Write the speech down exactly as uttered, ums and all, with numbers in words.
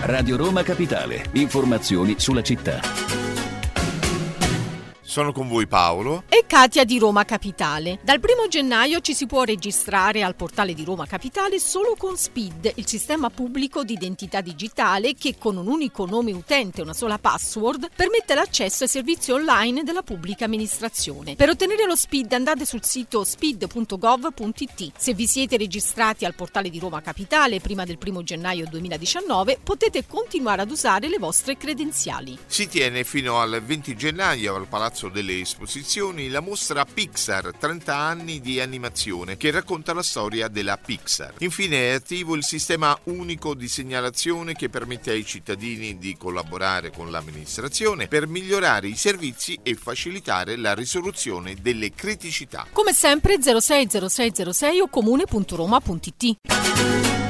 Radio Roma Capitale. Informazioni sulla città. Sono con voi Paolo e Katia di Roma Capitale. Dal primo gennaio ci si può registrare al portale di Roma Capitale solo con SPID, il sistema pubblico di identità digitale che con un unico nome utente e una sola password permette l'accesso ai servizi online della pubblica amministrazione. Per ottenere lo SPID andate sul sito spid punto gov punto it. Se vi siete registrati al portale di Roma Capitale prima del primo gennaio duemiladiciannove potete continuare ad usare le vostre credenziali. Si tiene fino al venti gennaio al Palazzo delle Esposizioni la mostra Pixar, trenta anni di animazione, che racconta la storia della Pixar. Infine è attivo il sistema unico di segnalazione che permette ai cittadini di collaborare con l'amministrazione per migliorare i servizi e facilitare la risoluzione delle criticità. Come sempre zero sei zero sei zero sei o comune punto roma punto it.